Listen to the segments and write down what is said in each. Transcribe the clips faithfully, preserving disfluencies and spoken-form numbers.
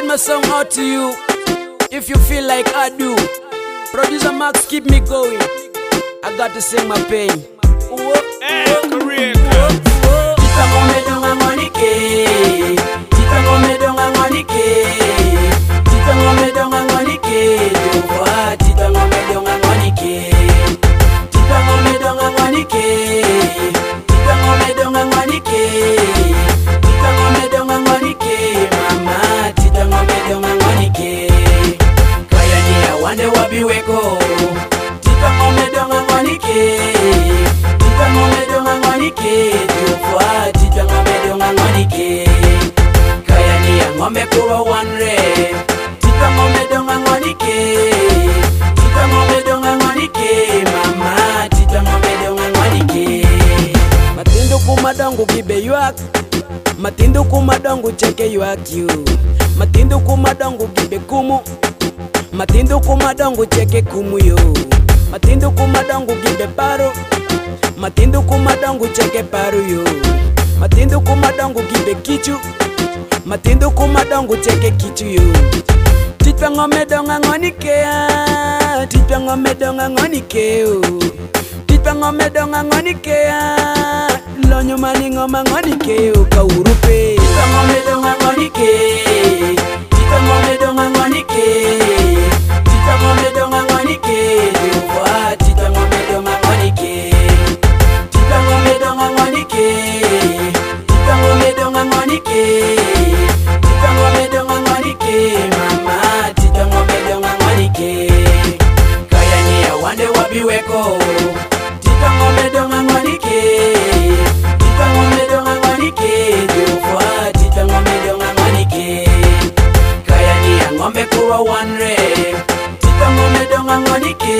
send my song out to you if you feel like I do. Producer Max, keep me going. I got to sing my pain. Hey, Korea. Tita ngome donga ngonike, Tita ngome donga ngonike, Tita ngome donga ngonike, Jova, Tita ngome donga ngonike, Tita ngome donga ngonike, Tita ngome donga ngonike, Tita ngome donga ngonike, Mama, Tita ngome donga ngonike. Kaya ni awande wabiweko, Tita ngome donga ngonike, Tita ngome donga ngonike, Jova, Tita ngome donga ngonike. Kaya ni ya ngombe kuwa wanre, Tita ngome donga ngonike, Tita ngome donga ngonike, Mama, Tita ngome donga ngonike. Matindu kumadongu gibe yuak, Matindu kumadongu cheke yuak you, Matindu kumadongu gibe kumu, Matindu kumadongu cheke kumu yo, Matindu kumadongu gibe paro, Matindu kumadongu cheke paro yo, Matindu kumadongu gibe kichu, Matindu kumadongu cheke kichu yo. Tita ngome donga ngonike, Tita ngome donga ngonike yo, Tita ngome donga ngonike, Lonyo mani ngoma ngonike yo kaurupe. Tita ngome donga ngonike, Tita ngome donga ngonike, Tita ngome donga ngonike, Jova, Tita ngome donga ngonike, Tita ngome donga ngonike, Tita ngome donga ngonike, Tita ngome donga ngonike, Mama, Tita ngome donga ngonike. Kaya ni awande wabiweko, Tita ngome donga ngonike, Tita ngome donga ngonike, Jova, Tita ngome donga ngonike. Kaya ni ya ngombe kuwa wanre, Tita ngome donga ngonike,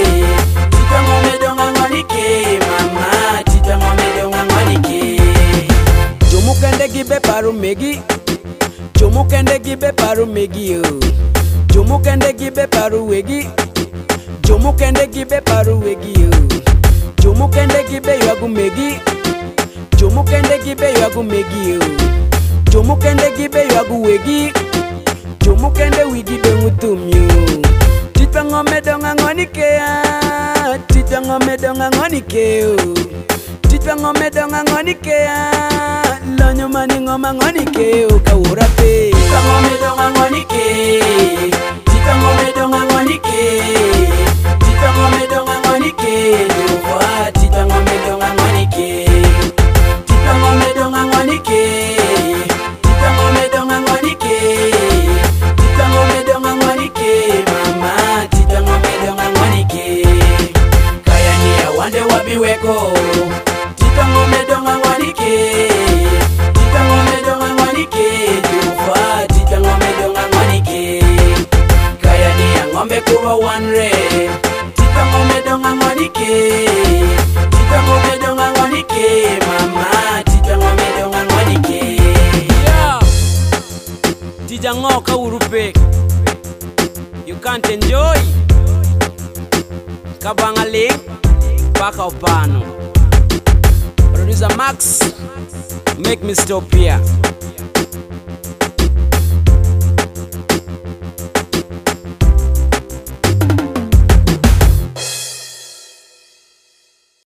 Tita ngome donga ngonike, Mama, Tita ngome donga ngonike. Jomukende gibe paru megi, Jomukende gibe paru megi yo, Jomukende gibe paru wegi, Jomukende gibe paru wegi yo, Jomukende gibe yagu megi, Jomukende gibe yagu megi yo, Jomukende gibe yagu wegi, Jomukende wigi bengutum yo. Tita ngome donga ngonike, Tita ngome donga ngonike yo, Tita ngome donga ngonike, Lonyo mani ngoma ngonike yo kaurape. Tita ngome donga ngonike, Tita ngome donga ngonike, Tita ngome donga ngonike, Jova, Tita ngome donga ngonike, Tita ngome donga ngonike, Tita ngome donga ngonike, Tita ngome donga ngonike, Mama, Tita ngome donga ngonike. Kaya ni awande wabiweko, Tita ngome donga ngonike, Tita ngome donga ngonike, Jova, Tita ngome donga ngonike. Kaya ni ya ngombe kuwa wanre, Tita ngome donga ngonike, Tita ngome donga ngonike, Mama, Tita ngome donga ngonike. Yeah, Tita ngoka urupe, you can't enjoy. Kabangale, baka upano. Producer Max, make me stop here.